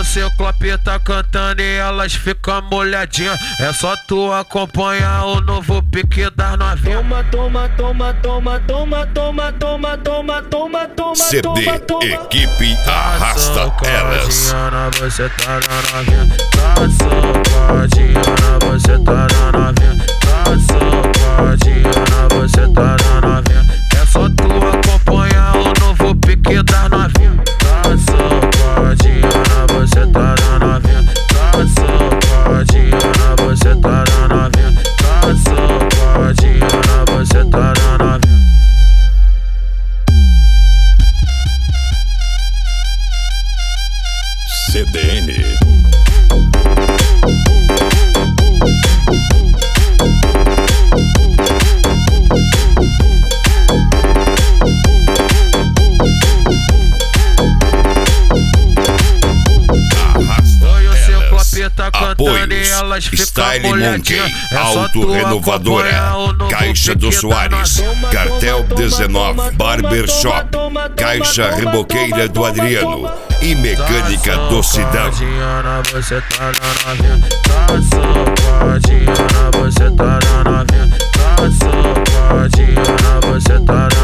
Ciclope tá cantando e elas ficam molhadinhas. É só tu acompanhar o novo pique das novinhas. Toma, toma, toma, toma, toma, toma, toma, toma, toma, CD Equipe Arrasta Elas. Você tá na novinha. Tá socadinha, você tá na novinha. Tá socadinha, você tá na novinha. É só tu acompanhar o novo pique das novinhas. Tá socadinha, você tá na novinha. Tá socadinha, você tá na novinha. Tá socadinha, você tá na novinha. CDN. Tá cantando e elas ficam Style molhadinhas. Monkey, Autorenovadora, Caixa do Soares, Cartel 19, Barbershop, Caixa Reboqueira do Adriano e Mecânica do Sidão. Você tá na novinha. Tá socadinha, você tá na novinha. Tá socadinha, você tá na